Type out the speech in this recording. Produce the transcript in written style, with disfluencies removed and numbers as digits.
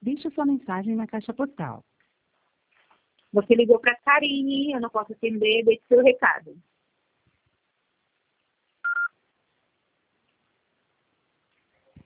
Deixe sua mensagem na caixa postal. Você ligou para Karine, eu não posso atender, deixe seu recado.